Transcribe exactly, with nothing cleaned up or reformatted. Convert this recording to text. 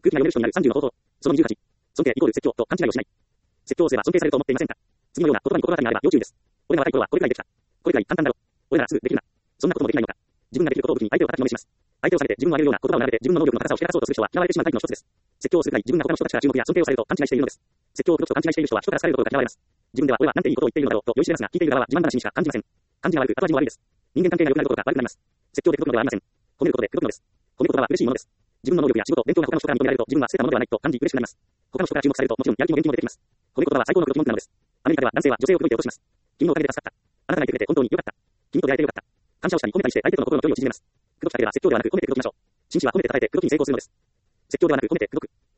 空気が読める人になるさんじゅうの方法。そのにじゅうはち。尊敬イコール説教と勘違いをしない。説教をすれば尊敬されると思っていませんか？次のような言葉に心当たりがあれば要注意です。俺が若い頃はこれくらいできた。これくらい簡単だろ。俺ならすぐできるな。そんなこともできないのか。自分ができることを武器に相手を叩きのめします。相手を下げて自分を上げるような言葉を並べて自分の能力の高さをひけらかそうとする人は嫌われてしまうタイプの一つです。説教をする際自分が他の人たちから注目や尊敬をされると勘違いしているのです。説教を口と勘違いしている人は人から好かれることが嫌われます。自分では俺はなんていいことを言っているのだろうと酔いしれますが、聞いている側は自慢話にしか感じません。感じが悪く後味も悪いです。人間関係が良くなることが悪くなります。説教で口説くのではありません。褒めることで口説くのです。褒める言葉は嬉しいものです。自分の能力や仕事、勉強が他の人から認められると自分は捨てたものではないと感じ嬉しくなります。他の人から注目されるともちろんやる気も元気も出てきます。褒める言葉は最高の口説き文句なのです。アメリカでは男性は女性を口説いて落とします。君のおかげで助かった。あなたがいてくれて本当に良かった。君と出会えて良かった。感謝をしたり褒めたりして相手との心の距離を縮めます。口説き方では説教ではなく褒めて口説きましょう。真摯は褒めて叩いて口説きに成功するのです。説教ではなく褒めて口説く。